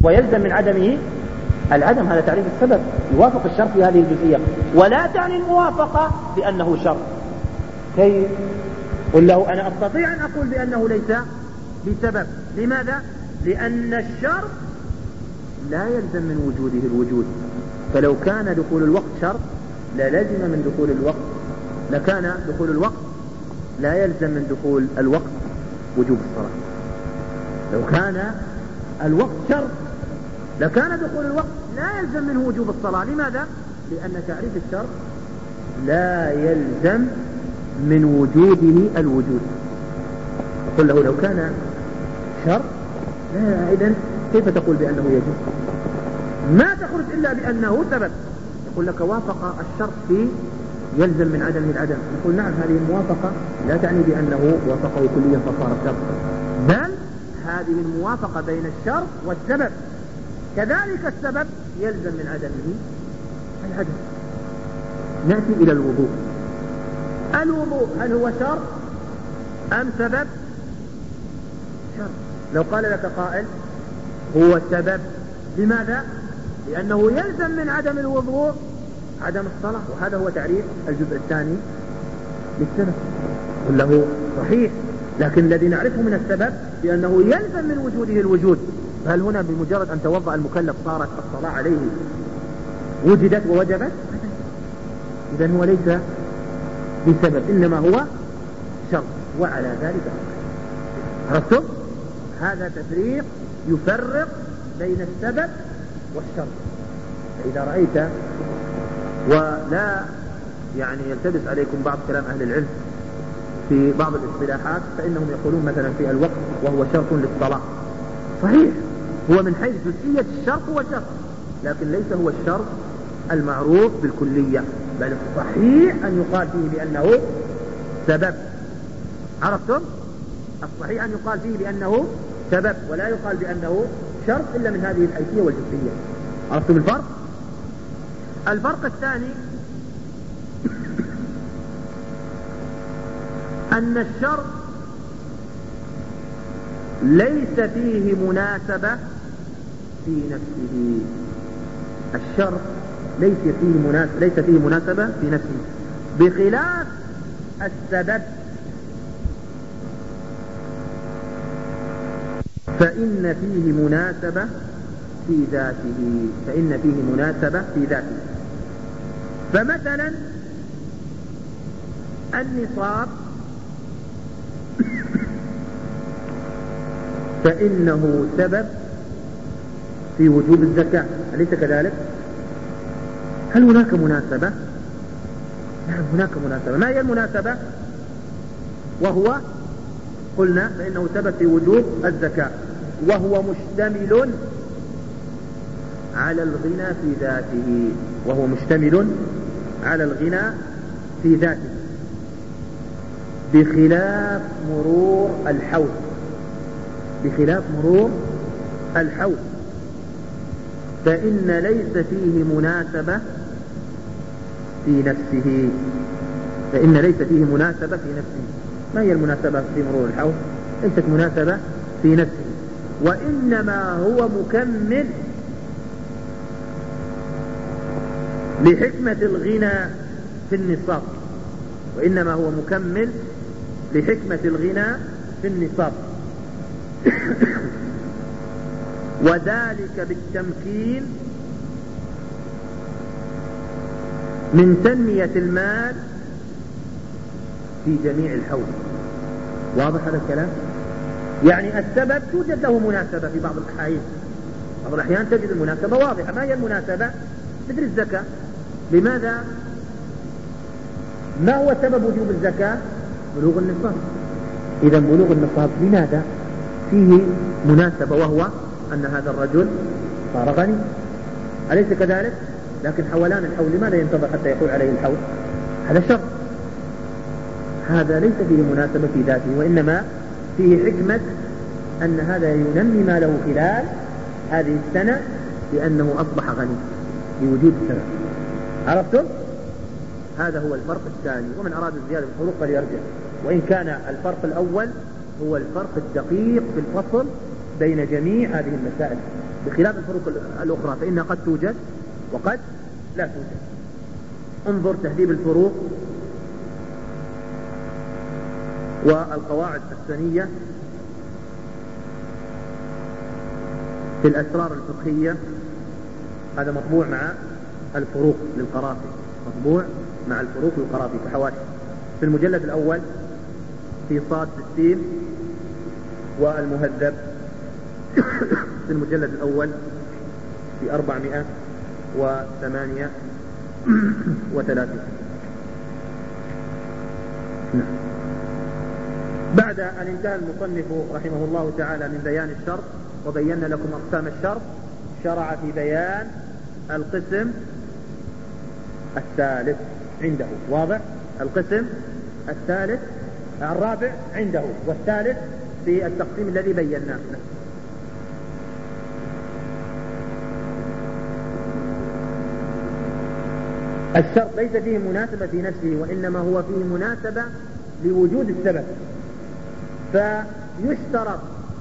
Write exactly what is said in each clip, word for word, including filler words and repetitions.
ويلزم من عدمه العدم. هذا تعريف السبب، يوافق الشرط في هذه الجزئية، ولا تعني الموافقة بأنه شرط. كيف؟ قل له أنا أستطيع أن أقول بأنه ليس بسبب. لماذا؟ لأن الشرط لا يلزم من وجوده الوجود، فلو كان دخول الوقت شرط للزم من دخول الوقت، لكان دخول الوقت لا يلزم من دخول الوقت وجوب الصلاة. لو كان الوقت شرط لكان دخول الوقت لا يلزم منه وجوب الصلاة. لماذا؟ لأن تعريف الشرط لا يلزم من وجوده الوجود. قل له لو كان شرط لا، إذن كيف تقول بأنه يجب؟ ما تخرج إلا بأنه سبب. يقول لك وافق الشرط في يلزم من عدمه العدم. نقول نعم، هذه الموافقة لا تعني بأنه وافقه كليا فصار شرط، بل هذه الموافقة بين الشرط والسبب. كذلك السبب يلزم من عدمه العدم. نأتي إلى الوضوء. الوضوء هل هو شرط أم سبب؟ شرط. لو قال لك قائل هو سبب، لماذا؟ لأنه يلزم من عدم الوضوء عدم الصلاة، وهذا هو تعريف الجزء الثاني للسبب. قل له صحيح، لكن الذي نعرفه من السبب بأنه يلزم من وجوده الوجود. هل هنا بمجرد أن توضأ المكلف صارت الصلاة عليه وجدت ووجبت؟ إذن هو ليس بسبب، إنما هو شرط. وعلى ذلك عرفتم؟ هذا تفريق يفرق بين السبب والشرط. فإذا رأيت ولا يعني يلتبس عليكم بعض كلام أهل العلم في بعض الاصطلاحات، فإنهم يقولون مثلا في الوقت وهو شرط للصلاة. صحيح، هو من حيث جزئية الشرط هو شرط، لكن ليس هو الشرط المعروف بالكلية، بل الصحيح أن يقال فيه بأنه سبب. عرفتم؟ الصحيح أن يقال فيه بأنه سبب، ولا يقال بأنه شرط إلا من هذه الحيثية والجزئية. عرفتم الفرق؟ الفرق الثاني أن الشرط ليس فيه مناسبة في نفسه. الشرط ليس فيه مناسبة, ليس فيه مناسبة في نفسه، بخلاف السبب فإن فيه مناسبة في ذاته. فإن فيه مناسبة في ذاته. فمثلا النصاب فإنه سبب في وجوب الزكاة، أليس كذلك؟ هل هناك مناسبة؟ نعم هناك مناسبة. ما هي المناسبة؟ وهو قلنا فإنه سبب في وجوب الزكاة، وهو مشتمل على الغنى في ذاته. وهو مشتمل على الغنى في ذاته بخلاف مرور الحول. بخلاف مرور الحول فإن ليس فيه مناسبة في نفسه. فإن ليس فيه مناسبة في نفسه. ما هي المناسبة في مرور الحول؟ ليست مناسبة في نفسه، وإنما هو مكمل لحكمة الغنى في النصاب. وإنما هو مكمل لحكمة الغنى في النصاب وذلك بالتمكين من تنمية المال في جميع الحول. واضح هذا الكلام؟ يعني السبب توجد له مناسبة في بعض الأحيان، بعض الأحيان تجد المناسبة واضحة. ما هي المناسبة؟ مثل الزكاة. لماذا؟ ما هو سبب وجوب الزكاة؟ بلوغ النصاب. إذا بلوغ النصاب لماذا؟ فيه مناسبة، وهو أن هذا الرجل صار غني، أليس كذلك؟ لكن حولان الحول لماذا ينتظر حتى يحول عليه الحول؟ هذا شرط. هذا ليس فيه مناسبة في ذاته، وإنما فيه حكمة أن هذا ينمي ماله خلال هذه السنة لأنه أصبح غني بوجود السبب. عرفتم؟ هذا هو الفرق الثاني. ومن أراد الزيادة بالفروق فليرجع. وإن كان الفرق الأول هو الفرق الدقيق في الفصل بين جميع هذه المسائل. بخلاف الفروق الأخرى فإنها قد توجد وقد لا توجد. انظر تهذيب الفروق والقواعد السنية في الأسرار الفقهية، هذا مطبوع مع الفروق للقرافي، مطبوع مع الفروق للقرافي كحواشي في المجلد الأول في صاد ستين، والمهذب في المجلد الأول في أربعمائة وثمانية وثلاثين. بعد أن انتهى المصنف رحمه الله تعالى من بيان الشرط وبينا لكم أقسام الشرط، شرع في بيان القسم الثالث عنده. واضح؟ القسم الثالث الرابع عنده والثالث في التقسيم الذي بيناه. الشرط ليس فيه مناسبة في نفسه، وإنما هو فيه مناسبة لوجود السبب. فيشترط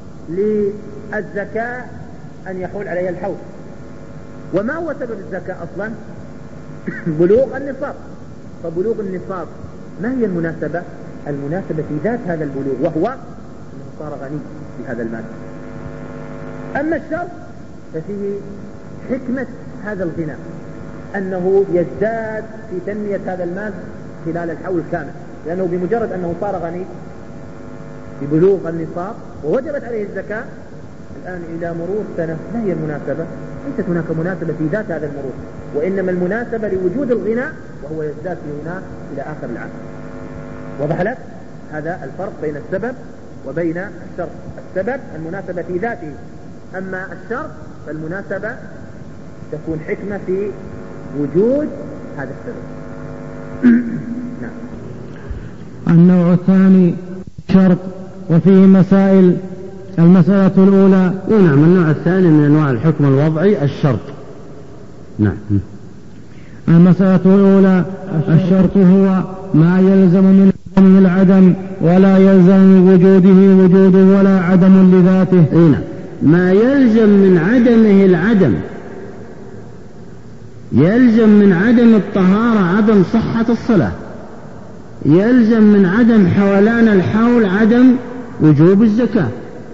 للزكاة أن يحول عليها الحول. وما هو سبب الزكاة أصلا؟ بلوغ النصاب. فبلوغ النصاب ما هي المناسبة؟ المناسبة في ذات هذا البلوغ، وهو أنه صار غني بهذا المال. أما الشرط ففيه حكمة هذا الغنى، أنه يزداد في تنمية هذا المال خلال الحول الكامل، لأنه بمجرد أنه صار غني ببلوغ النصاب ووجبت عليه الزكاة، الآن إلى مرور سنة ما هي المناسبة؟ ليست هناك مناسبة في ذات هذا المرور، وإنما المناسبة لوجود الغنى وهو يزداد في غنى إلى آخر العام. وضح لك هذا الفرق بين السبب وبين الشرط. السبب المناسبة في ذاته، أما الشرط فالمناسبة تكون حكمة في وجود هذا السبب. نعم. النوع الثاني شرط، وفيه مسائل. المسألة الأولى. نعم. النوع الثاني من أنواع الحكم الوضعي الشرط. نعم. المسألة الأولى الشرط هو ما يلزم من عدمه العدم ولا يلزم من وجوده وجود ولا عدم لذاته. نعم. ما يلزم من عدمه العدم، يلزم من عدم الطهارة عدم صحة الصلاة، يلزم من عدم حولان الحول عدم وجوب الزكاة،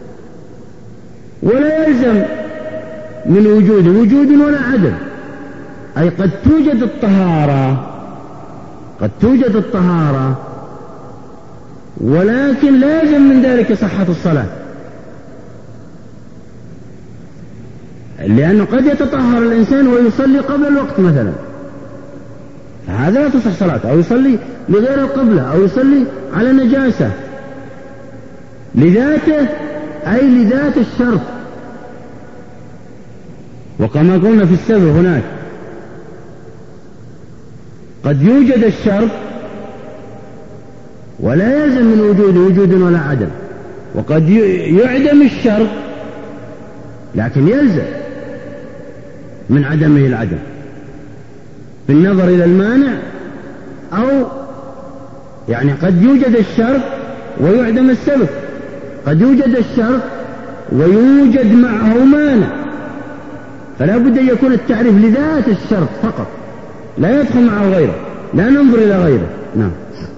ولا يلزم من وجود وجود ولا عدم. أي قد توجد الطهارة قد توجد الطهارة ولكن لازم من ذلك صحة الصلاة، لأنه قد يتطهر الإنسان ويصلي قبل الوقت مثلا، هذا لا تصح صلاته، أو يصلي لغير القبلة، أو يصلي على نجاسة لذاته، أي لذات الشرط. وكما قلنا في السبب هناك قد يوجد الشرط ولا يلزم من وجود وجود ولا عدم، وقد يعدم الشرط لكن يلزم من عدمه العدم بالنظر إلى المانع، أو يعني قد يوجد الشرط ويعدم السبب، قد يوجد الشرط ويوجد معه مانع، فلا بد أن يكون التعريف لذات الشرط فقط، لا يدخل معه غيره، لا ننظر إلى غيره. نعم.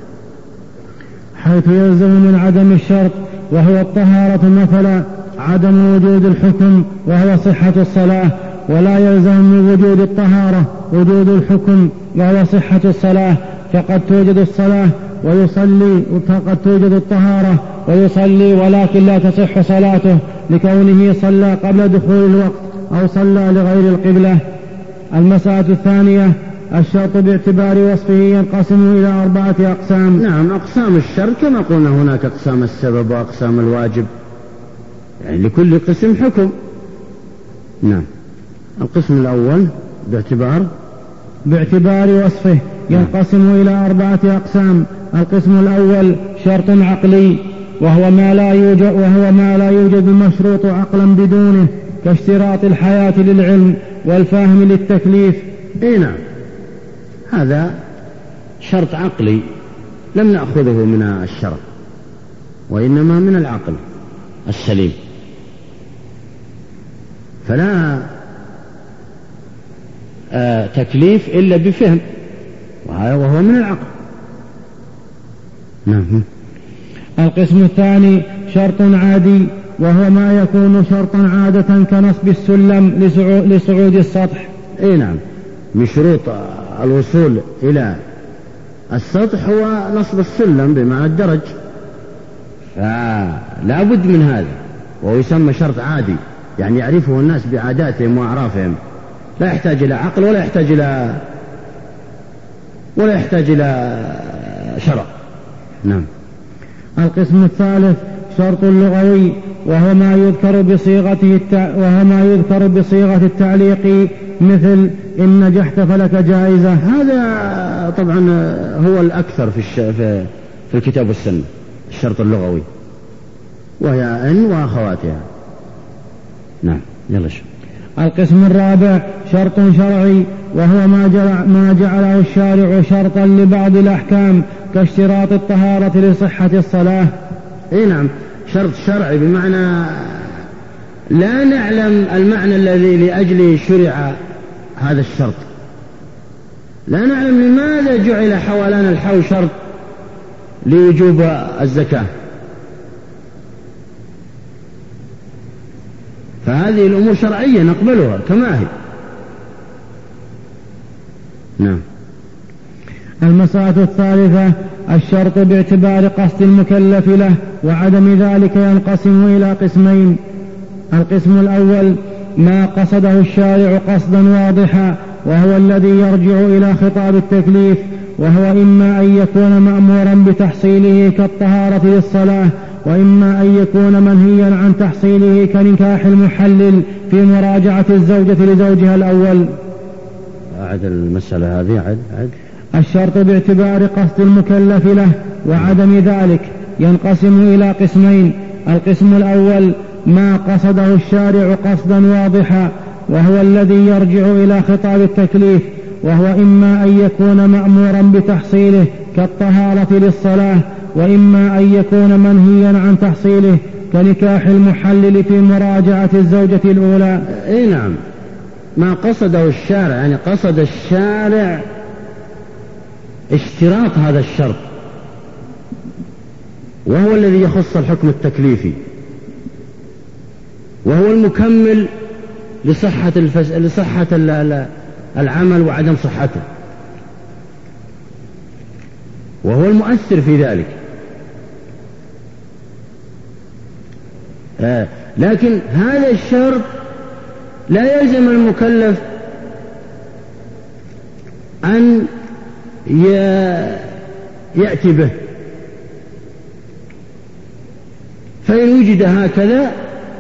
حيث يلزم من عدم الشرط وهو الطهارة مثلا عدم وجود الحكم وهو صحة الصلاة، ولا يلزم من وجود الطهارة وجود الحكم وهو صحة الصلاة، فقد توجد الصلاة ويصلي، فقد توجد الطهارة ويصلي ولكن لا تصح صلاته لكونه صلى قبل دخول الوقت أو صلى لغير القبلة. المسألة الثانية الشرط باعتبار وصفه ينقسم إلى أربعة أقسام. نعم. أقسام الشرط كما قلنا هناك أقسام السبب وأقسام الواجب، يعني لكل قسم حكم. نعم. القسم الأول باعتبار باعتبار وصفه ينقسم إلى أربعة أقسام. القسم الأول شرط عقلي، وهو ما لا يوجد وهو ما لا يوجد المشروط عقلا بدونه، كاشتراط الحياة للعلم والفهم للتكليف. إيه نعم. هذا شرط عقلي لم نأخذه من الشرع، وإنما من العقل السليم، فلا آه تكليف إلا بفهم، وهو من العقل. نعم. القسم الثاني شرط عادي، وهو ما يكون شرطا عادة كنصب السلم لصعود السطح. اي نعم، من شروط الوصول إلى السطح هو نصب السلم بمعنى الدرج، فلا بد من هذا، وهو يسمى شرط عادي، يعني يعرفه الناس بعاداتهم وأعرافهم، لا يحتاج إلى عقل ولا يحتاج إلى ولا يحتاج إلى شرع. نعم. القسم الثالث شرط لغوي، وهو ما يذكر بصيغته التع... وهو ما يذكر بصيغة التعليق، مثل إن نجحت فلك جائزة. هذا طبعا هو الأكثر في الش... في... في الكتاب والسنة، الشرط اللغوي، وهي إن وأخواتها. نعم. يلا شو. القسم الرابع شرط شرعي، وهو ما, جل... ما جعله الشارع شرطا لبعض الأحكام، كاشتراط الطهارة لصحة الصلاة. اي نعم، شرط شرعي بمعنى لا نعلم المعنى الذي لأجله شرع هذا الشرط، لا نعلم لماذا جعل حوالين الحول شرط لوجوب الزكاة. فهذه الأمور شرعية نقبلها كما هي. نعم. المسألة الثالثة الشرط باعتبار قصد المكلف له، وعدم ذلك ينقسم إلى قسمين. القسم الأول ما قصده الشارع قصدا واضحا، وهو الذي يرجع إلى خطاب التكليف، وهو إما أن يكون مأمورا بتحصيله كالطهارة للصلاة، وإما أن يكون منهيا عن تحصيله كنكاح المحلل في مراجعة الزوجة لزوجها الأول. أعد المسألة هذه. عد عد الشرط باعتبار قصد المكلف له وعدم ذلك ينقسم إلى قسمين. القسم الأول ما قصده الشارع قصدا واضحا، وهو الذي يرجع إلى خطاب التكليف، وهو إما أن يكون مأمورا بتحصيله كالطهارة للصلاة، وإما أن يكون منهيا عن تحصيله كنكاح المحلل في مراجعة الزوجة الأولى. اي نعم، ما قصده الشارع، يعني قصد الشارع اشتراط هذا الشرط، وهو الذي يخص الحكم التكليفي، وهو المكمل لصحة, الفس... لصحة العمل وعدم صحته، وهو المؤثر في ذلك. آه. لكن هذا الشرط لا يلزم المكلف أن يأتي به، فإن وجد هكذا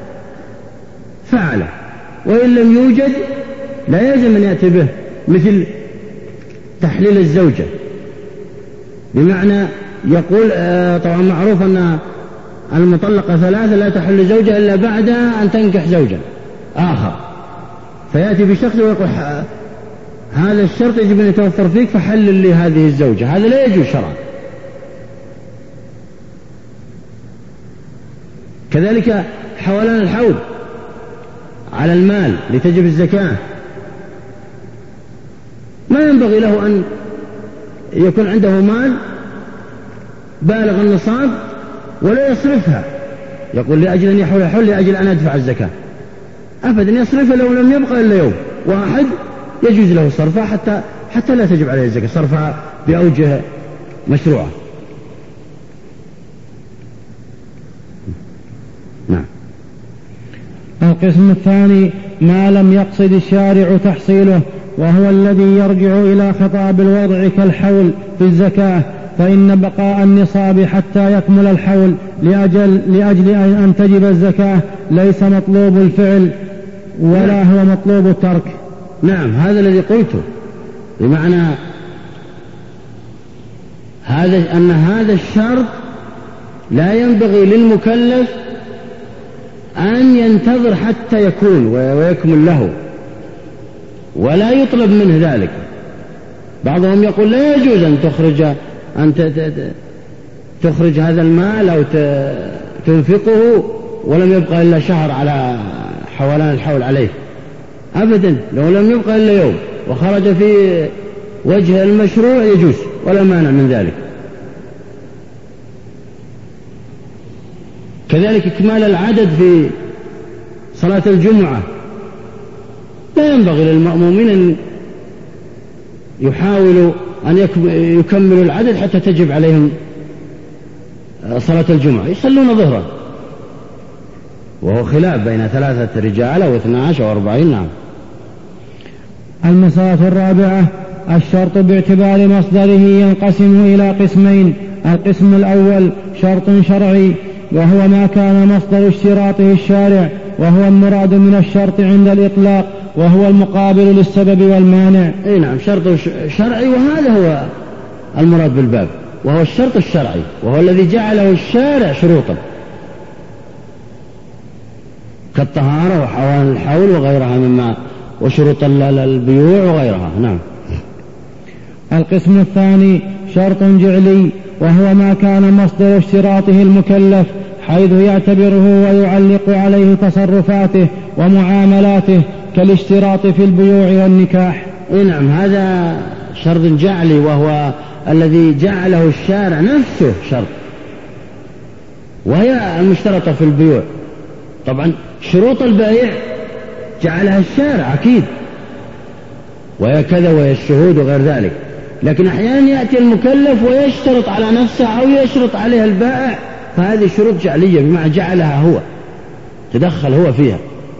فعله، وإن لم يوجد لا يلزم أن يأتي به، مثل تحليل الزوجة، بمعنى يقول طبعا معروف أن المطلقة ثلاثة لا تحل زوجها إلا بعد أن تنكح زوجا آخر، فيأتي بشخص ويقول هذا الشرط يجب أن يتوفر فيك فحلل لي هذه الزوجة، هذا لا يجوز شرعا. كذلك حولان الحول على المال لتجب الزكاة، ما ينبغي له أن يكون عنده مال بالغ النصاب ولا يصرفها، يقول لأجل أن يحول الحول لأجل أن أدفع الزكاة، أبدا يصرفها لو لم يبقى إلا يوم واحد يجوز له صرفها حتى, حتى لا تجب عليه الزكاة، صرفها بأوجه مشروعة. نعم. القسم الثاني ما لم يقصد الشارع تحصيله، وهو الذي يرجع إلى خطاب الوضع كالحول في الزكاة، فإن بقاء النصاب حتى يكمل الحول لأجل, لأجل أن تجب الزكاة ليس مطلوب الفعل ولا هو مطلوب الترك. نعم، هذا الذي قلته، بمعنى هذا أن هذا الشرط لا ينبغي للمكلف أن ينتظر حتى يكون ويكمل له، ولا يطلب منه ذلك. بعضهم يقول لا يجوز أن تخرج أن تخرج هذا المال أو تنفقه ولم يبقى إلا شهر على حولان الحول عليه أبدا، لو لم يبقى إلا يوم وخرج في وجه المشروع يجوز ولا مانع من ذلك. كذلك إكمال العدد في صلاة الجمعة، لا ينبغي للمأمومين أن يحاولوا أن يكملوا العدد حتى تجب عليهم صلاة الجمعة، يصلون ظهرا، وهو خلاف بين ثلاثة رجال واثنى عشر واربعين. نعم. المسألة الرابعة: الشرط باعتبار مصدره ينقسم إلى قسمين. القسم الأول شرط شرعي، وهو ما كان مصدر اشتراطه الشارع، وهو المراد من الشرط عند الإطلاق، وهو المقابل للسبب والمانع. اي نعم، شرط شرعي، وهذا هو المراد بالباب، وهو الشرط الشرعي، وهو الذي جعله الشارع شروطا كالطهارة وحوالي الحول وغيرها مما وشروط البيوع وغيرها. نعم. القسم الثاني شرط جعلي، وهو ما كان مصدر اشتراطه المكلف، حيث يعتبره ويعلق عليه تصرفاته ومعاملاته، كالاشتراط في البيوع والنكاح. إيه نعم، هذا شرط جعلي، وهو الذي جعله الشارع نفسه شرط، وهي المشترطة في البيوع. طبعا شروط البيع جعلها الشارع أكيد، وهي كذا وهي الشهود وغير ذلك، لكن أحيانا يأتي المكلف ويشترط على نفسه أو يشترط عليها البائع، فهذه شروط جعلية بمعنى جعلها هو، تدخل هو فيها.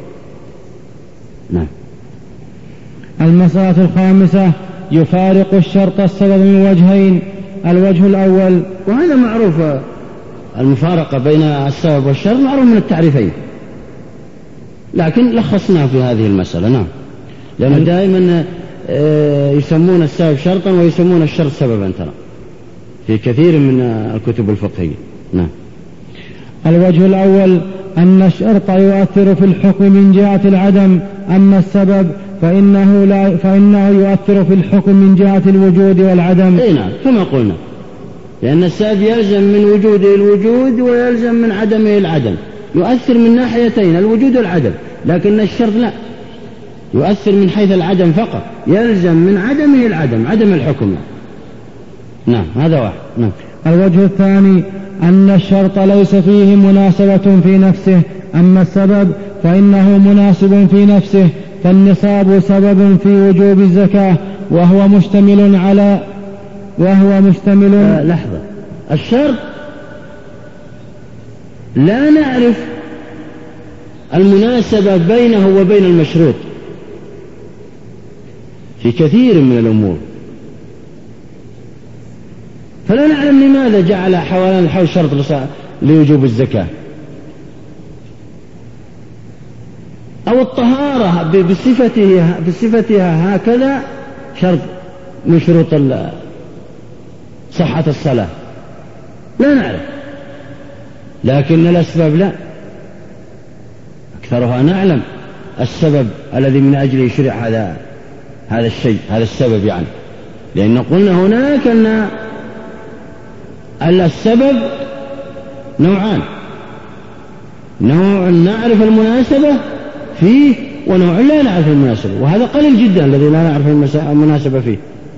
نعم. المسألة الخامسة: يفارق الشرط السبب من وجهين. الوجه الأول، وهذا معروف، المفارقة بين السبب والشرط معروف من التعريفين، لكن لخصناه في هذه المسألة. نعم. لأنه دائما يسمون السبب شرطا ويسمون الشرط سببا ترى في كثير من الكتب الفقهية. نعم. الوجه الأول أن الشرط يؤثر في الحكم من جهة العدم، أما السبب فإنه, لا فإنه يؤثر في الحكم من جهة الوجود والعدم. أي نعم، كما قلنا، لأن السبب يلزم من وجوده الوجود ويلزم من عدمه العدم، يؤثر من ناحيتين الوجود والعدم، لكن الشرط لا، يؤثر من حيث العدم فقط، يلزم من عدمه العدم، عدم الحكم. نعم، هذا واحد. نعم. الوجه الثاني أن الشرط ليس فيه مناسبة في نفسه، أما السبب فإنه مناسب في نفسه، فالنصاب سبب في وجوب الزكاة، وهو مشتمل على وهو مشتمل آه لحظة، الشرط لا نعرف المناسبة بينه وبين المشروط في كثير من الأمور، فلا نعلم لماذا جعل حوالين الحول شرط لوجوب الزكاة، أو الطهارة بصفتها, بصفتها هكذا شرط من شروط صحة الصلاة، لا نعرف، لكن الأسباب لا، أكثرها نعلم السبب الذي من أجله شرع هذا هذا الشيء، هذا السبب يعني، لأن قلنا هناك أن السبب نوعان، نوع نعرف المناسبة فيه ونوع لا نعرف المناسبة، وهذا قليل جدا الذي لا نعرف المناسبة فيه،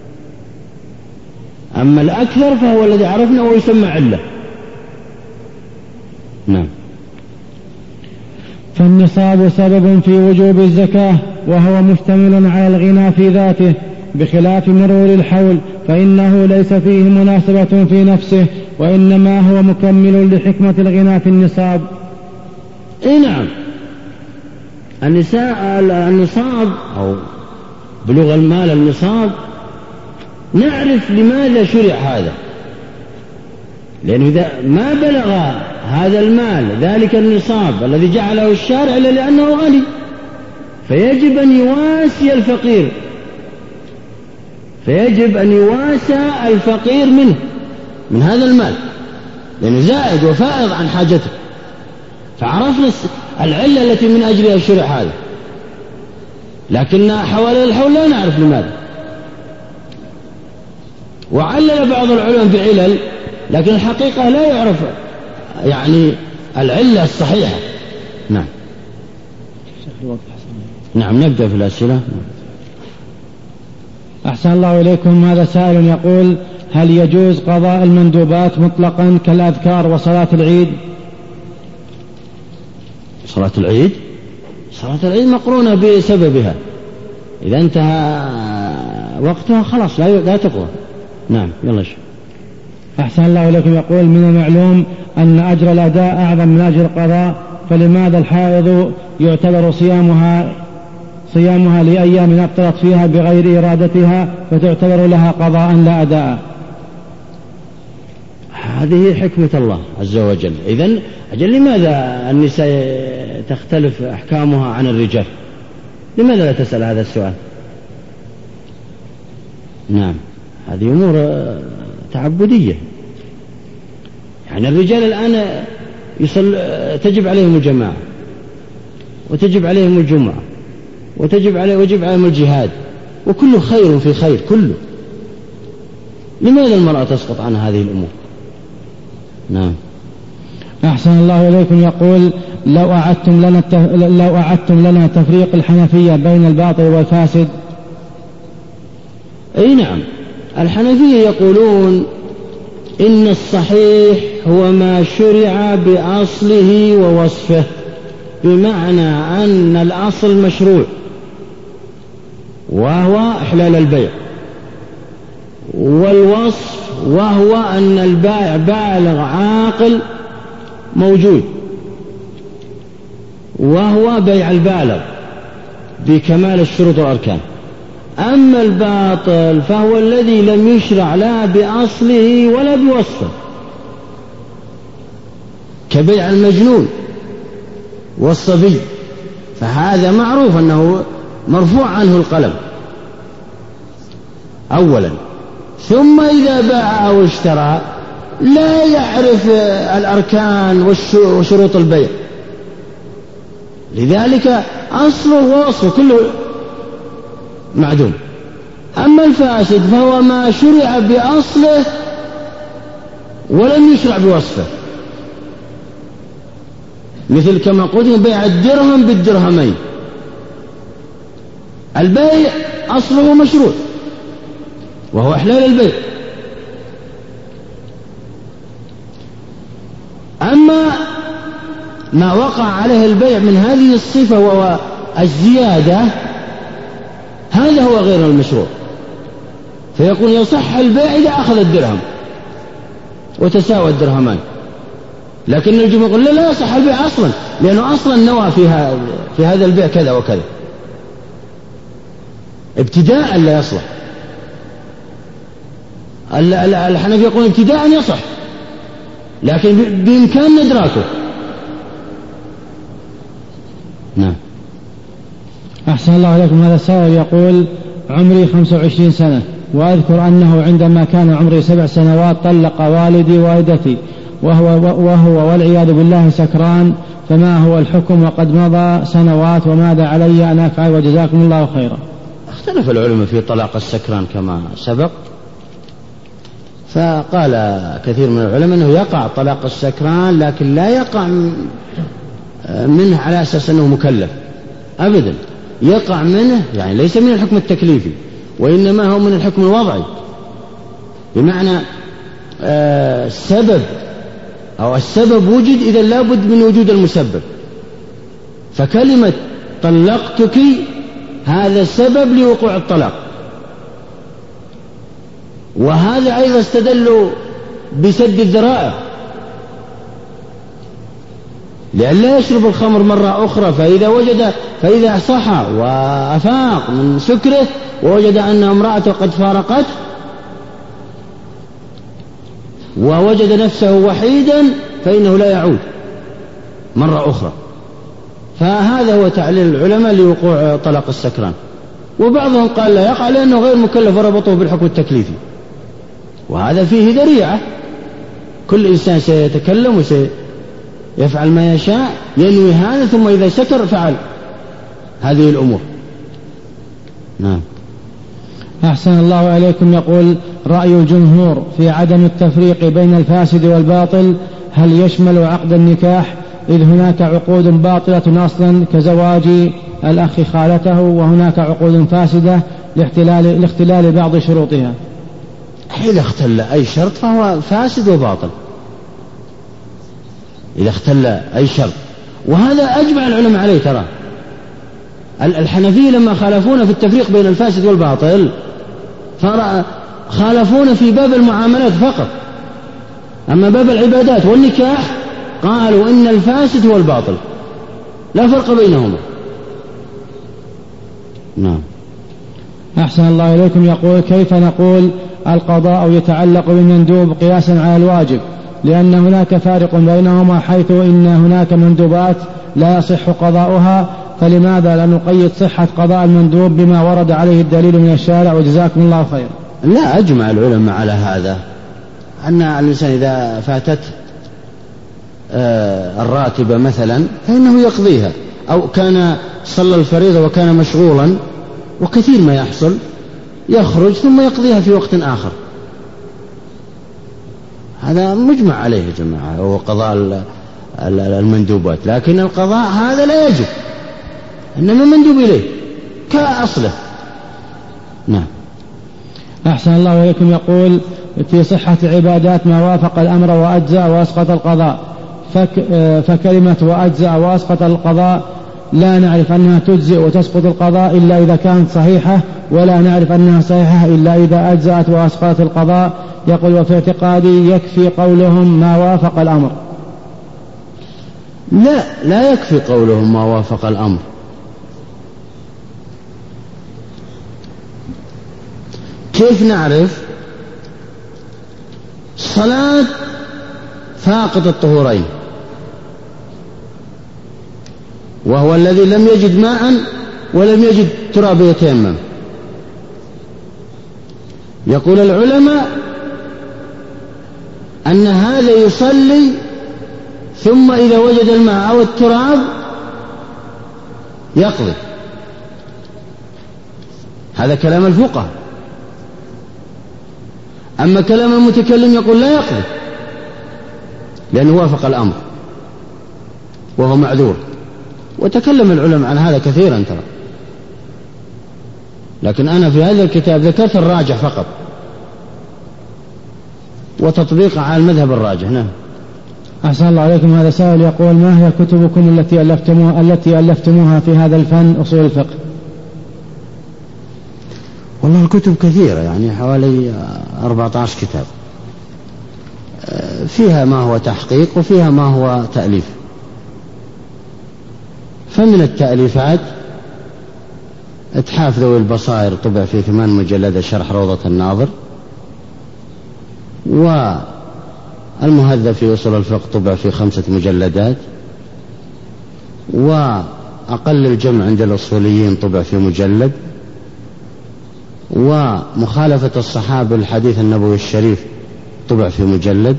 أما الأكثر فهو الذي عرفنا ويسمى علة. نعم. فالنصاب سبب في وجوب الزكاة، وهو مشتمل على الغنى في ذاته، بخلاف مرور الحول فإنه ليس فيه مناسبة في نفسه، وإنما هو مكمل لحكمة الغنى في النصاب. إيه نعم، النصاب أو بلوغ المال النصاب نعرف لماذا شرع هذا، لأنه إذا ما بلغ هذا المال ذلك النصاب الذي جعله الشارع إلا لأنه غني، فيجب أن يواسي الفقير، فيجب أن يواسى الفقير منه من هذا المال، لأنه زائد وفائض عن حاجته، فعرفنا العلة التي من أجلها الشرع هذا، لكن حوالي الحول لا نعرف لماذا، وعلل بعض العلماء بعلل، لكن الحقيقة لا يعرف يعني العلة الصحيحة. نعم. نعم نبدأ في الأسئلة. أحسن الله إليكم. هذا سائل يقول: هل يجوز قضاء المندوبات مطلقا كالأذكار وصلاة العيد؟ صلاة العيد صلاة العيد مقرونة بسببها، إذا انتهى وقتها خلاص لا تقضى. نعم يلا شيء. أحسن الله إليكم. يقول: من المعلوم أن أجر الأداء أعظم من أجر القضاء، فلماذا الحائض يعتبر صيامها صيامها لأيام أبطلت فيها بغير إرادتها فتعتبر لها قضاء لا أداء؟ هذه حكمة الله عز وجل. إذن أجل لماذا النساء تختلف أحكامها عن الرجال؟ لماذا لا تسأل هذا السؤال؟ نعم هذه أمور تعبدية. يعني الرجال الآن يصل تجب عليهم الجماعة، وتجب عليهم الجمعة، وتجب عليه وجب عليهم الجهاد، وكله خير في خير كله. لماذا المرأة تسقط عن هذه الأمور؟ نعم. أحسن الله إليكم. يقول: لو أعدتم لنا التف... لو أعدتم لنا تفريق الحنفية بين الباطل والفاسد. أي نعم. الحنفية يقولون إن الصحيح هو ما شرع بأصله ووصفه، بمعنى أن الأصل مشروع وهو إحلال البيع، والوصف وهو أن البائع بالغ عاقل موجود، وهو بيع البالغ بكمال الشروط والأركان. أما الباطل فهو الذي لم يشرع لا بأصله ولا بوصفه، كبيع المجنون والصبي، فهذا معروف أنه مرفوع عنه القلم أولا. ثم إذا باع أو اشترى لا يعرف الأركان وشروط البيع، لذلك أصله ووصفه كله معدوم. أما الفاسد فهو ما شرع بأصله ولم يشرع بوصفه، مثل كما قلت بيع الدرهم بالدرهمين. البيع أصله مشروع وهو إحلال البيع. أما ما وقع عليه البيع من هذه الصفة وهو الزيادة، هذا هو غير المشروع، فيقول يصح البيع إذا أخذ الدرهم وتساوى الدرهمان. لكن الجمهور يقول لا لا يصح البيع أصلا، لأنه أصلا نوى فيها في هذا البيع كذا وكذا، ابتداء لا يصلح. الحنفي يقول ابتداء يصح، لكن بإمكان ندراكه. نعم. أحسن الله عليكم. هذا السائل يقول: عمري خمسة وعشرين سنة، وأذكر أنه عندما كان عمري سبع سنوات طلق والدي والدتي وهو, وهو والعياذ بالله سكران، فما هو الحكم وقد مضى سنوات وماذا علي أن أفعل وجزاكم الله خيرا؟ اختلف العلماء في طلاق السكران كما سبق، فقال كثير من العلماء أنه يقع طلاق السكران، لكن لا يقع منه على أساس أنه مكلف أبدا، يقع منه يعني ليس من الحكم التكليفي، وإنما هو من الحكم الوضعي، بمعنى آه السبب أو السبب وجد إذا لابد من وجود المسبب. فكلمة طلقتك هذا السبب لوقوع الطلاق. وهذا أيضا استدلوا بسد الذرائع، لأن لا يشرب الخمر مرة أخرى، فإذا وجد فإذا صحى وأفاق من سكره ووجد أن امرأته قد فارقته ووجد نفسه وحيدا فإنه لا يعود مرة أخرى. فهذا هو تعليل العلماء لوقوع طلاق السكران. وبعضهم قال لا يقع لأنه غير مكلف وربطه بالحكم التكليفي، وهذا فيه ذريعة. كل إنسان سيتكلم وسيفعل ما يشاء، ينوي هذا ثم إذا سكر فعل هذه الأمور. نعم. أحسن الله عليكم. يقول: رأي الجمهور في عدم التفريق بين الفاسد والباطل هل يشمل عقد النكاح إذ هناك عقود باطلة أصلا كزواج الأخ خالته، وهناك عقود فاسدة لاختلال, لاختلال بعض شروطها. إذا اختل أي شرط فهو فاسد وباطل، إذا اختل أي شرط، وهذا أجمع العلماء عليه. ترى الحنفية لما خالفون في التفريق بين الفاسد والباطل خالفون في باب المعاملات فقط، أما باب العبادات والنكاح قالوا إن الفاسد هو الباطل، لا فرق بينهما. نعم. أحسن الله إليكم. يقول: كيف نقول القضاء يتعلق بالمندوب قياسا على الواجب، لأن هناك فارق بينهما، حيث إن هناك مندوبات لا يصح قضاؤها، فلماذا لا نقيد صحة قضاء المندوب بما ورد عليه الدليل من الشارع؟ وجزاكم الله خير. لا، أجمع العلماء على هذا، أن الإنسان إذا فاتت الراتبة مثلا فإنه يقضيها، أو كان صلى الفريضة وكان مشغولا، وكثير ما يحصل يخرج ثم يقضيها في وقت آخر، هذا مجمع عليه يا جماعة، هو قضاء المندوبات. لكن القضاء هذا لا يجب، إنما مندوب إليه كأصله. نعم. أحسن الله إليكم. يقول: في صحة عبادات ما وافق الأمر وأجزأ وأسقط القضاء، فك فكلمة وأجزأ وأسقط القضاء لا نعرف أنها تجزئ وتسقط القضاء إلا إذا كانت صحيحة، ولا نعرف أنها صحيحة إلا إذا أجزأت وأسقطت القضاء. يقول: وفي اعتقادي يكفي قولهم ما وافق الأمر. لا، لا يكفي قولهم ما وافق الأمر. كيف نعرف؟ صلاة فاقد الطهورين، وهو الذي لم يجد ماء ولم يجد تراب يتيمم. يقول العلماء أن هذا يصلي، ثم إذا وجد الماء أو التراب يقضي. هذا كلام الفقهاء. أما كلام المتكلم يقول لا يقضي، لأنه وافق الأمر وهو معذور، وتكلم العلماء عن هذا كثيرا ترى، لكن أنا في هذا الكتاب ذكرت الراجح فقط وتطبيقه على المذهب الراجح. نعم. أحسن الله عليكم. هذا سائل يقول: ما هي كتبكم التي ألفتموها, التي ألفتموها في هذا الفن أصول الفقه؟ والله الكتب كثيرة، يعني حوالي أربعة عشر كتاب، فيها ما هو تحقيق وفيها ما هو تأليف. فمن التأليفات إتحاف ذوي البصائر طبع في ثمان مجلدة شرح روضة الناظر، والمهذب في أصول الفقه طبع في خمسة مجلدات، وأقل الجمع عند الأصوليين طبع في مجلد، ومخالفة الصحابة الحديث النبوي الشريف طبع في مجلد،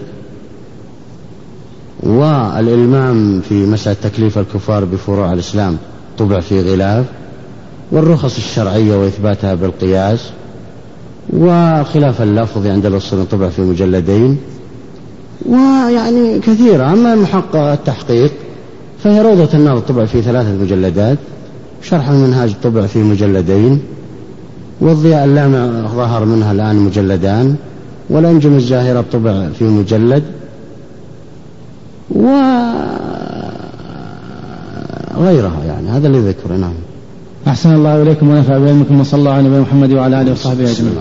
والإلمام في مسألة تكليف الكفار بفروع الإسلام طبع في غلاف، والرخص الشرعية وإثباتها بالقياس، وخلاف اللفظ عند الأصول طبع في مجلدين، ويعني كثيرة. أما محقق التحقيق فهي روضة الناظر طبع في ثلاثة مجلدات، شرح المنهاج طبع في مجلدين، والضياء اللامع ظهر منها الآن مجلدان، والأنجم الزاهرة طبع في مجلد، وغيرها. يعني هذا اللي ذكر. نعم. أحسن الله إليكم ونفع بعلمكم، وصلى الله على نبينا محمد وعلى آله وصحبه أجمعين.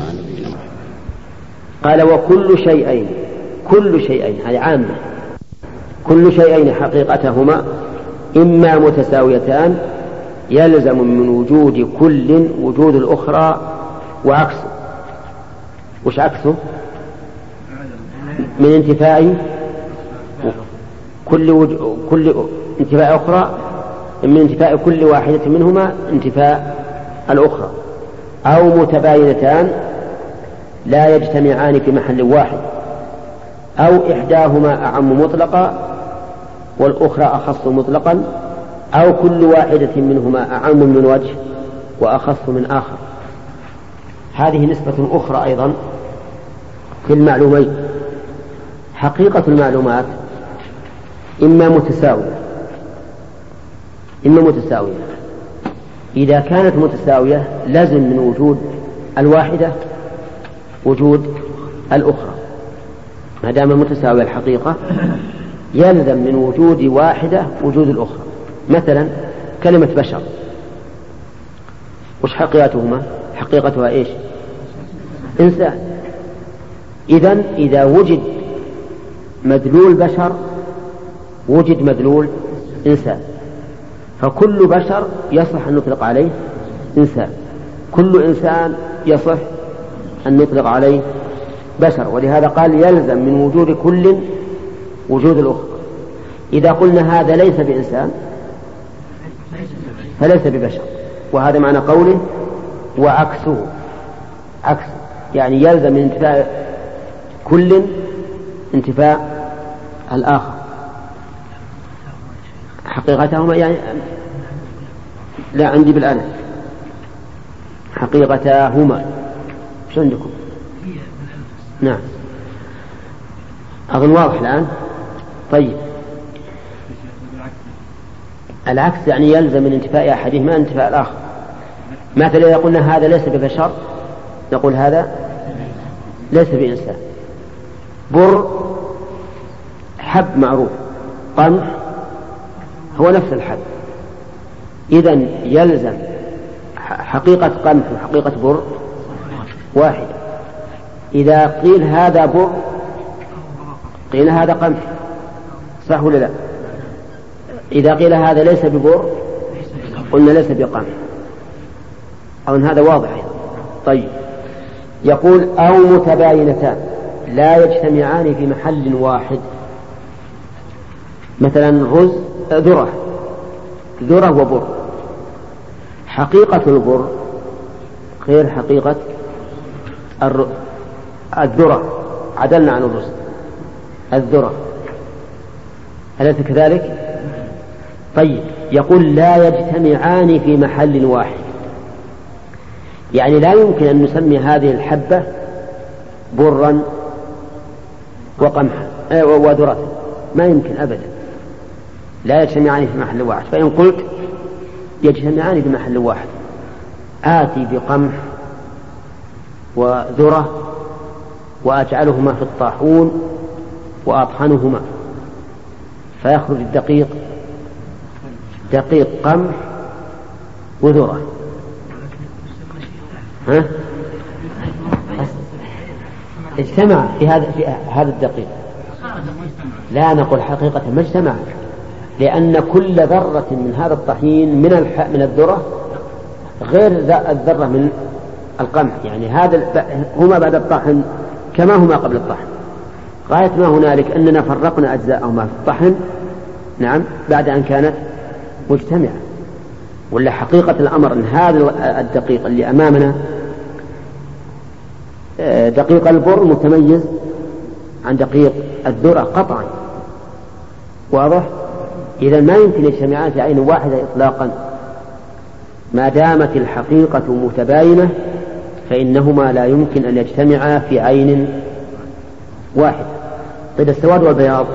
قال: وكل شيئين، كل شيئين هذه عامة، كل شيئين حقيقتهما إما متساويتان يلزم من وجود كل وجود الأخرى وعكسه. وش عكسه؟ من انتفاء كل وج... كل انتفاء أخرى، من انتفاء كل واحدة منهما انتفاء الأخرى، أو متباينتان لا يجتمعان في محل واحد، أو إحداهما أعم مطلقا والأخرى أخص مطلقا، أو كل واحدة منهما أعم من وجه وأخص من آخر. هذه نسبة أخرى أيضا في المعلومين. حقيقة المعلومات إما متساوية إما متساوية. إذا كانت متساوية لازم من وجود الواحدة وجود الأخرى. ما دام متساوية الحقيقة يلزم من وجود واحدة وجود الأخرى. مثلا كلمة بشر وش حقيقتهما؟ حقيقتها إيش؟ إنسان. إذن إذا وجد مدلول بشر وجد مدلول إنسان، فكل بشر يصح أن نطلق عليه إنسان، كل إنسان يصح أن نطلق عليه بشر. ولهذا قال يلزم من وجود كل وجود الأخرى. إذا قلنا هذا ليس بإنسان فليس ببشر، وهذا معنى قوله وعكسه، عكس يعني يلزم من انتفاء كل انتفاء الآخر. حقيقتهما يعني لا عندي بالألف، حقيقتهما شو عندكم؟ نعم أظن واضح الآن. طيب العكس يعني يلزم من انتفاء أحدهما انتفاء الآخر. مثلا إذا قلنا هذا ليس ببشر نقول هذا ليس بإنسان. بر حب معروف، قمح هو نفس الحب، إذن يلزم حقيقة قمح وحقيقة بر واحدة. إذا قيل هذا بر قيل هذا قمح، صح ولا لا؟ إذا قيل هذا ليس ببر قلنا ليس بقمح. أظن هذا واضح. طيب يقول أو متباينتان لا يجتمعان في محل واحد. مثلا رز ذرة، ذرة وبر، حقيقة البر غير حقيقة الذرة، عدلنا عن الرز، الذرة، أليس كذلك؟ طيب يقول لا يجتمعان في محل واحد، يعني لا يمكن أن نسمي هذه الحبة برا وقمحا وذرة، ما يمكن أبدا، لا يجتمعان في محل واحد. فإن قلت يجتمعان في محل واحد آتي بقمح وذرة وأجعلهما في الطاحون وأطحنهما فيخرج الدقيق دقيق قمح وذرة. ها؟ اجتمع في هذا في هذا الدقيق، لا نقول حقيقة ما اجتمع، لأن كل ذرة من هذا الطحين من الح... من الذرة غير الذرة من القمح، يعني هذا هما بعد الطحن كما هما قبل الطحن. غاية ما هنالك أننا فرقنا أجزاءهما في الطحن، نعم، بعد أن كانت مجتمعة. ولا حقيقة الأمر أن هذا الدقيق اللي أمامنا دقيق البر متميز عن دقيق الذرة قطعا، واضح؟ إذا ما يمكن يجتمعان في عين واحدة إطلاقا، ما دامت الحقيقة متباينة فإنهما لا يمكن أن يجتمعا في عين واحدة. طيب السواد والبياض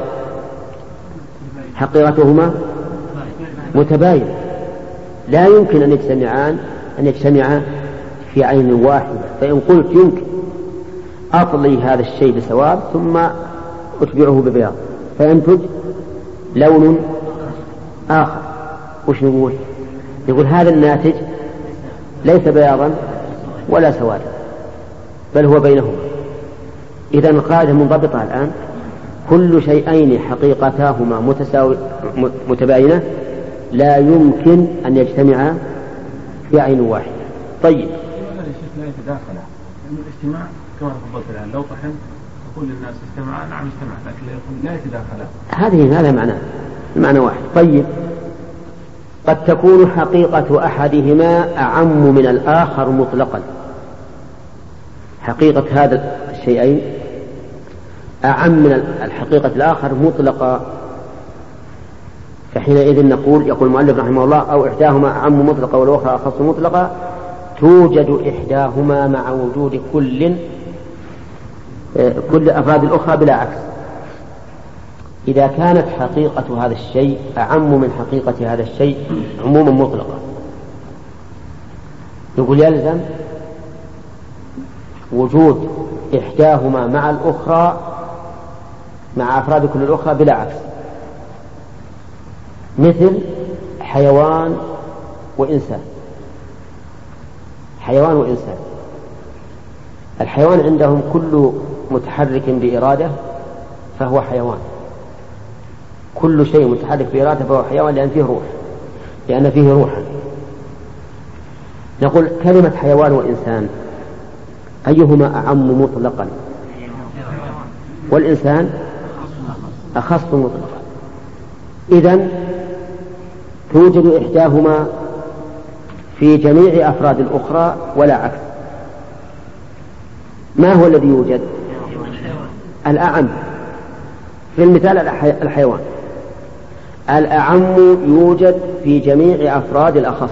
حقيقتهما متباينة، لا يمكن أن يجتمعان أن يجتمعا في عين واحدة. فإن قلت يمكن أطلي هذا الشيء بسواد ثم أتبعه ببياض فينتج لون آخر، وش نقول؟ يقول هذا الناتج ليس بياضا ولا سوادا بل هو بينهما. إذا القاعدة منضبطة الآن، كل شيئين حقيقتاهما متساوي متباينة لا يمكن أن يجتمعا في عين واحدة. طيب لا يتداخل الاجتماع كما تفضلت الآن، لو طحن تقول للناس اجتمعا نعم اجتمع، لكن لا يتداخل، هذه هذا معناه المعنى واحد. طيب قد تكون حقيقة أحدهما أعم من الآخر مطلقا، حقيقة هذا الشيئين أعم من الحقيقة الآخر مطلقا، فحينئذ نقول يقول المؤلف رحمه الله أو إحداهما أعم مطلقا والأخرى أخص مطلقا توجد إحداهما مع وجود كل كل أفراد الأخرى بلا عكس. إذا كانت حقيقة هذا الشيء أعم من حقيقة هذا الشيء عموما مطلقا، يقول يلزم وجود إحداهما مع الأخرى مع أفراد كل الأخرى بلا عكس، مثل حيوان وإنسان. حيوان وإنسان، الحيوان عندهم كل متحرك بإرادة فهو حيوان، كل شيء متحرك بإرادة فهو حيوان لأن فيه روح، لأن فيه روحا. نقول كلمة حيوان وإنسان أيهما أعم مطلقا؟ والإنسان أخص مطلقا. إذن توجد إحداهما في جميع أفراد الأخرى ولا عكس. ما هو الذي يوجد؟ الأعم. في المثال الحيوان، الأعم يوجد في جميع أفراد الأخص،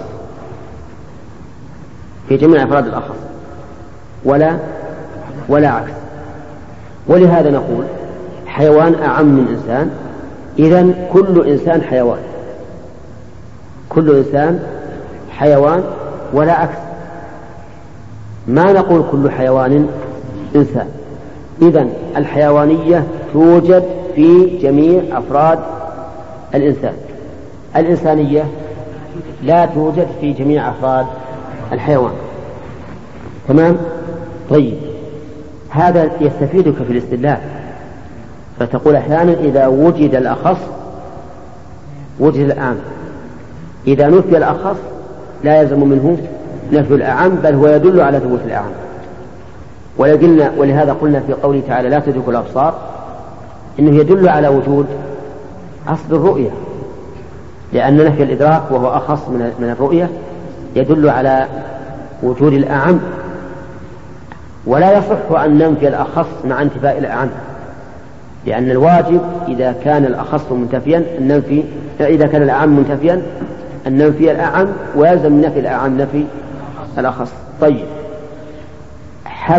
في جميع أفراد الأخص ولا ولا عكس. ولهذا نقول حيوان أعم من إنسان، إذن كل إنسان حيوان، كل إنسان حيوان ولا عكس. ما نقول كل حيوان إنسان. إذن الحيوانية توجد في جميع أفراد الإنسان، الإنسانية لا توجد في جميع أفراد الحيوان. تمام؟ طيب، هذا يستفيدك في الاستدلال، فتقول أحيانا إذا وجد الأخص وجد الأعم، إذا نفي الأخص لا يلزم منه نفي الأعم، بل هو يدل على ثبوت الأعم. ولقلنا ولهذا قلنا في قوله تعالى لا تدرك الأبصار إنه يدل على وجود أصل الرؤية، لأن نفي الإدراك وهو أخص من الرؤية يدل على وجود الأعم. ولا يصح أن ننفي الأخص مع انتفاء الأعم، لأن الواجب إذا كان الأخص منتفيا أن ننفي، إذا كان الأعم منتفيا أن ننفي الأعم، ويلزم نفي الأعم نفي الأخص. طيب، حب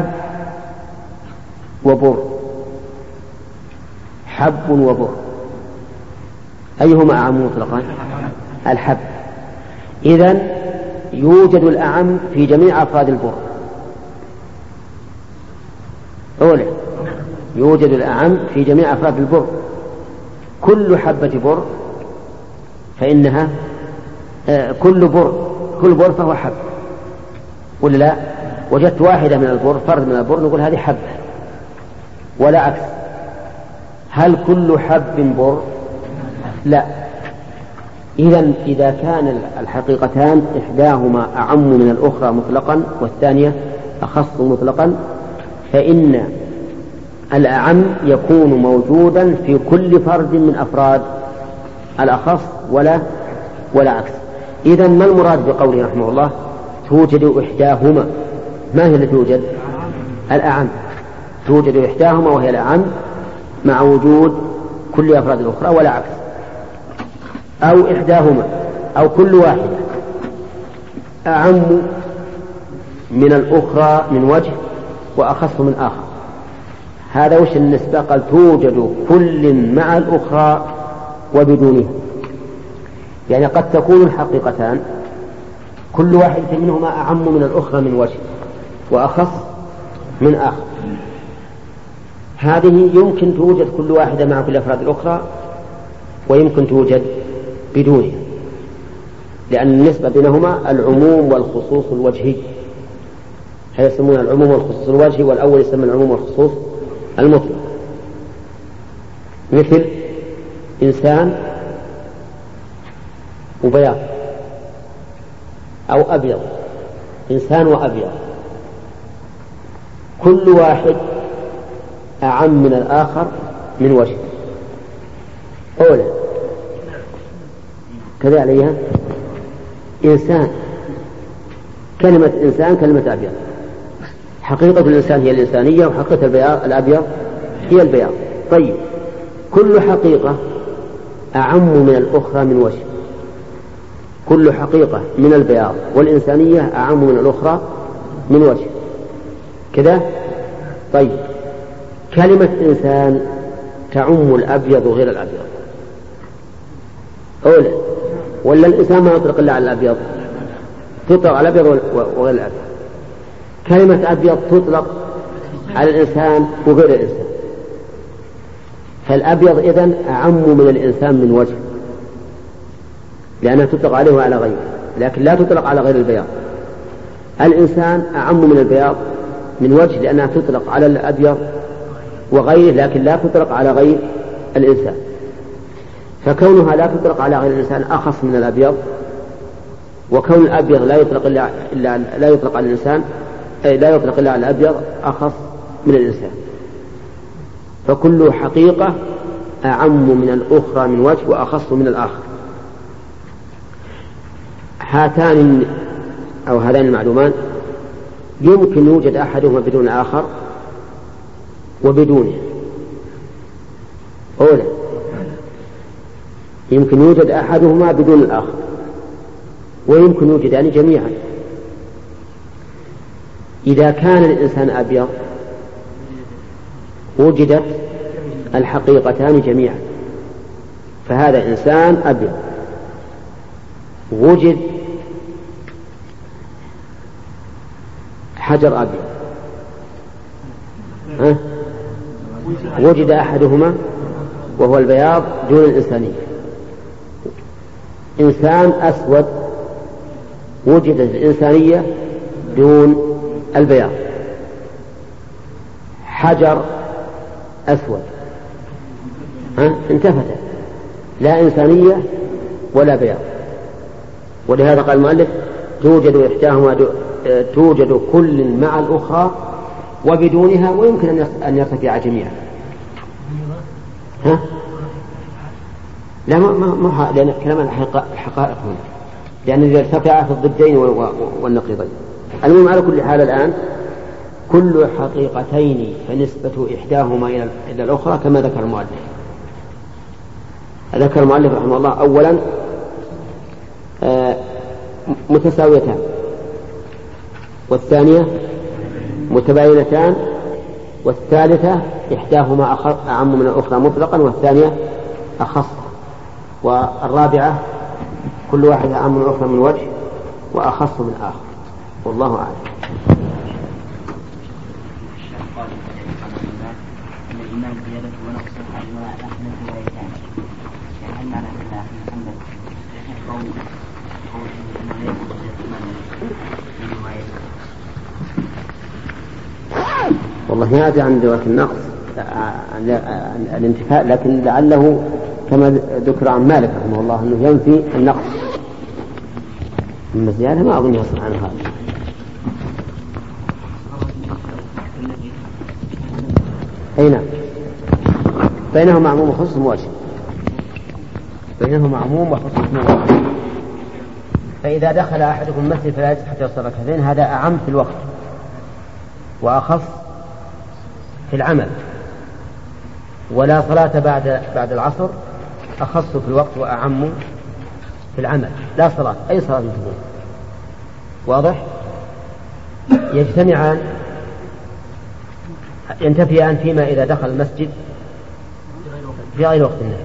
وبر، حب وبر أيهما أعم مطلقا؟ الحب. إذن يوجد الأعم في جميع أفراد البر. أولا يوجد الأعم في جميع أفراد البر، كل حبة بر فإنها آه كل بر كل بر فهو حب، ولا لا؟ وجدت واحدة من البر، فرد من البر، نقول هذه حبة، ولا عكس. هل كل حب بر؟ لا. إذن إذا كان الحقيقتان إحداهما أعم من الأخرى مطلقا والثانية أخص مطلقا، فإن الأعم يكون موجودا في كل فرد من أفراد الأخص ولا ولا عكس. إذن ما المراد بقوله رحمه الله توجد إحداهما؟ ما هي التي توجد؟ الأعم. توجد إحداهما وهي الأعم مع وجود كل أفراد الأخرى ولا عكس. أو إحداهما أو كل واحدة أعم من الأخرى من وجه وأخص من آخر. هذا وش النسبة؟ قال توجد كل مع الأخرى وبدونها. يعني قد تكون الحقيقتان كل واحدة منهما أعم من الأخرى من وجه وأخص من آخر. هذه يمكن توجد كل واحدة مع كل أفراد الأخرى، ويمكن توجد بدونها، لأن النسبة بينهما العموم والخصوص الوجهي، يسمون العموم والخصوص الوجهي، والأول يسمى العموم والخصوص المطلق. مثل إنسان وبياض أو أبيض، إنسان وأبيض، كل واحد أعم من الآخر من وجه. أولا كذا عليها إنسان، كلمة إنسان كلمة أبيض، حقيقة الإنسان هي الإنسانية، وحقيقة البياض الأبيض هي البياض. طيب، كل حقيقة أعم من الأخرى من وجه، كل حقيقة من البياض والإنسانية أعم من الأخرى من وجه كذا. طيب، كلمة إنسان تعم الأبيض غير الأبيض أولا، ولا الإنسان ما يطلق إلا على الأبيض؟ تطلق على الأبيض وغير الأبيض. كلمة أبيض تطلق على الإنسان وغير الإنسان، فالأبيض إذن أعم من الإنسان من وجه، لأنها تطلق عليه وعلى غيره، لكن لا تطلق على غير البياض. الإنسان أعم من البياض من وجه، لأنها تطلق على الأبيض وغيره، لكن لا تطلق على غير الإنسان. فكونها لا تطلق على غير الإنسان أخص من الأبيض، وكون الأبيض لا يطلق إلا, إلا لا يطلق على الإنسان أي لا يطلق إلا على الأبيض أخص من الإنسان. فكل حقيقة أعم من الأخرى من وجه وأخص من الآخر. هاتان أو هذان المعلومان يمكن يوجد أحدهما بدون الآخر وبدونه. أولا يمكن يوجد أحدهما بدون الآخر، ويمكن يوجدان جميعا. إذا كان الإنسان أبيض وجدت الحقيقتان جميعا، فهذا إنسان أبيض. وجد حجر أبيض، ها؟ وجد أحدهما وهو البياض دون الإنسانية. إنسان أسود وجدت الإنسانية دون البياض. حجر أسود، ها؟ انتفت، لا إنسانية ولا بياض. ولهذا قال المؤلف توجد إحداهما توجد كل مع الأخرى وبدونها، ويمكن أن يرتفع جميعا. ها؟ لا ما ما ما لأن كلام الحقائق هنا، لأن إذا ارتفع في الضدين والنقيضين. المهم على كل حال الآن كل حقيقتين فنسبة إحداهما إلى الأخرى كما ذكر المؤلف. ذكر المؤلف رحمه الله أولا آه متساويتان، والثانية متباينتان، والثالثة إحداهما أعم من الأخرى مطلقا والثانية أخص، والرابعة كل واحد أعم من الأخرى من وجه وأخص من آخر. والله أعلم. والله ما أدري عن رواية النقص عن الانتفاء، لكن لعله كما ذكر عن مالك رحمه الله أنه ينفي النقص. أما الزيادة ما أظن يصل عن هذا. أي نعم، بينهما عموم وخصوص مواجه، بينهما عموم وخصوص مواجه. فإذا دخل أحدكم المسجد فلا يجلس حتى يصلي ركعتين، هذا أعم في الوقت وأخص في العمل. ولا صلاة بعد بعد العصر أخص في الوقت وأعم في العمل. لا صلاة، أي صلاة تكون. واضح؟ يجتمعان ينتفيان فيما إذا دخل المسجد في غير وقت النهي،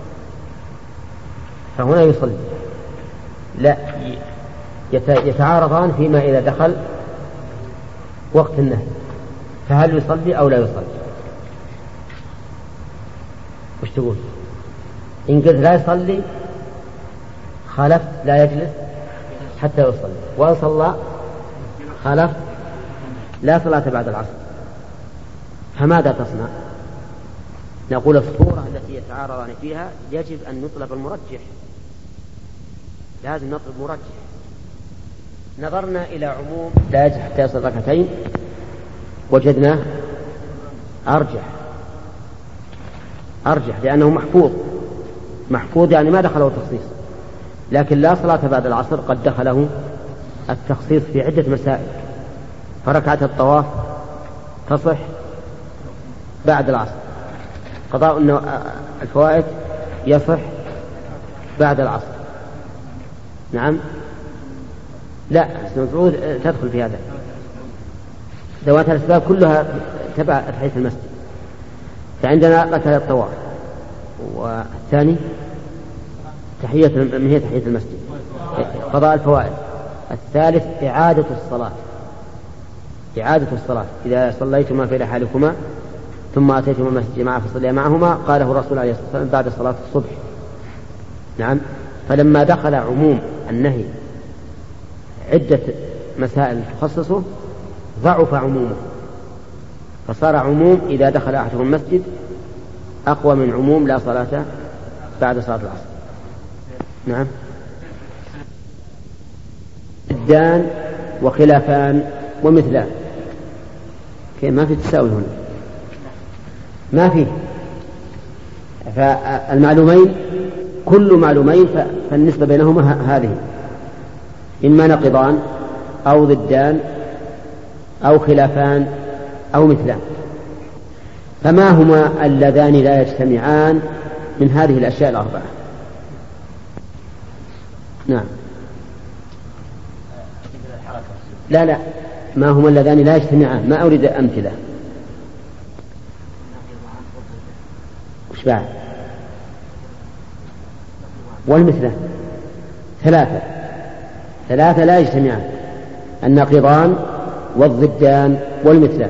فهنا يصلي. لا، يتعارضان فيما إذا دخل وقت النهي، فهل يصلي أو لا يصلي؟ وش تقول؟ إن قلت لا يصلي خالفت لا يجلس حتى يصلي، وإن صلى خالفت لا صلاة بعد العصر. فماذا تصنع؟ نقول الصورة التي يتعارضان فيها يجب أن نطلب المرجح، لازم نطلب مرجح. نظرنا إلى عموم لا يجب حتى يصل ركعتين وجدناه أرجح أرجح لأنه محفوظ محفوظ يعني ما دخله التخصيص. لكن لا صلاة بعد العصر قد دخله التخصيص في عدة مسائل. فركعة الطواف تصح بعد العصر، قضاء الفوائد يصح بعد العصر. نعم، لا المفروض تدخل في هذا. ذوات الأسباب كلها تبع تحية المسجد. فعندنا قتل الطواف، والثاني تحية من هي تحية المسجد قضاء الفوائد. الثالث إعادة الصلاة، إعادة الصلاة إذا صليتما في رحالكما ثم أتيتما المسجد جماعة فصليا معهما قاله الرسول عليه الصلاة والسلام بعد صلاة الصبح. نعم. فلما دخل عموم النهي عدة مسائل تخصصه ضعف عمومه، فصار عموم إذا دخل أحدهم المسجد أقوى من عموم لا صلاة بعد صلاة العصر. نعم. الدان وخلافان ومثلان، ما في تساوي هنا، ما فيه. فالمعلومين كل معلومين فالنسبة بينهما هذه، إما نقضان أو ضدان أو خلافان أو مثلان. فما هما اللذان لا يجتمعان من هذه الأشياء الأربعة؟ نعم. لا لا ما هما اللذان لا يجتمعان، ما أريد أمثلة. وش بعد؟ والمثلة ثلاثة ثلاثة لا يجتمعان، النقيضان والضدان والمثلان.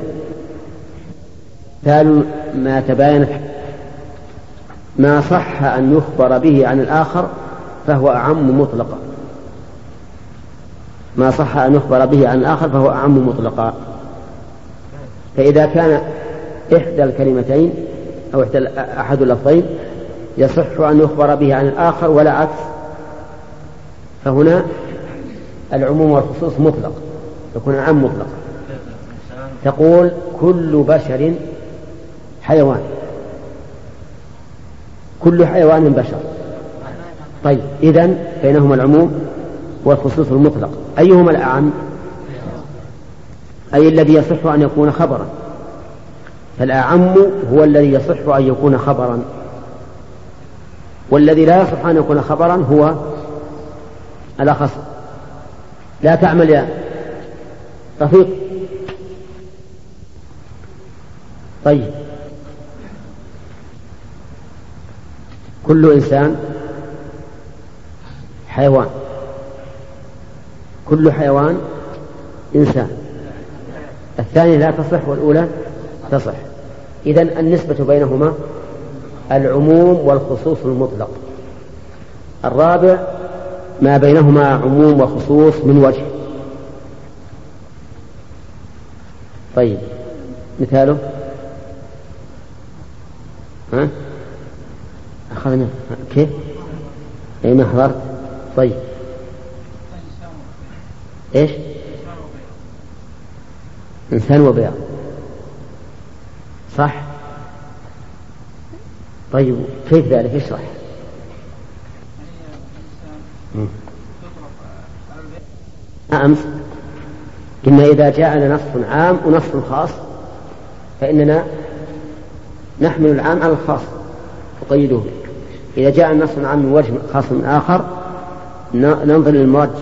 مثال ما تباينت ما صح أن يخبر به عن الآخر فهو أعم مطلقا، ما صح أن يخبر به عن الآخر فهو أعم مطلقا. فإذا كان إحدى الكلمتين أو إحدى أحد اللفظين يصح أن يخبر به عن الآخر ولا عكس، فهنا العموم والخصوص مطلق، يكون عام مطلق. تقول كل بشر حيوان، كل حيوان بشر. طيب إذن بينهما العموم والخصوص المطلق، أيهما الأعم؟ أي الذي يصح أن يكون خبرا، فالأعم هو الذي يصح أن يكون خبرا، والذي لا يصح أن يكون خبرا هو الأخص. لا تعمل يا رفيق. طيب كل إنسان حيوان، كل حيوان إنسان، الثانية لا تصح والأولى تصح. إذن النسبة بينهما العموم والخصوص المطلق. الرابع ما بينهما عموم وخصوص من وجه. طيب مثاله ها أخذنا كيف أي ما حضرت. طيب إيش إنسان وبياض صح. طيب كيف ذلك اشرح. أمس قلنا إذا جاءنا نص عام ونص خاص فإننا نحمل العام على الخاص وقيده. إذا جاء النص عام من وجه خاص من آخر ننظر للمرجح.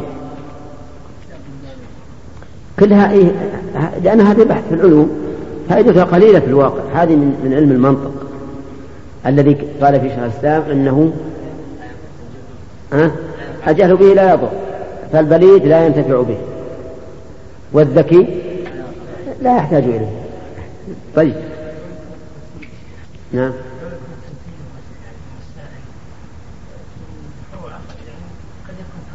كلها إيه؟ لأن هذا بحث في العلوم فائدتها قليلة في الواقع. هذه من, من علم المنطق الذي قال في شيخ الإسلام أنه الجهل به لا يضر، فالبليد لا ينتفع به والذكي لا يحتاج إليه. طيب نعم.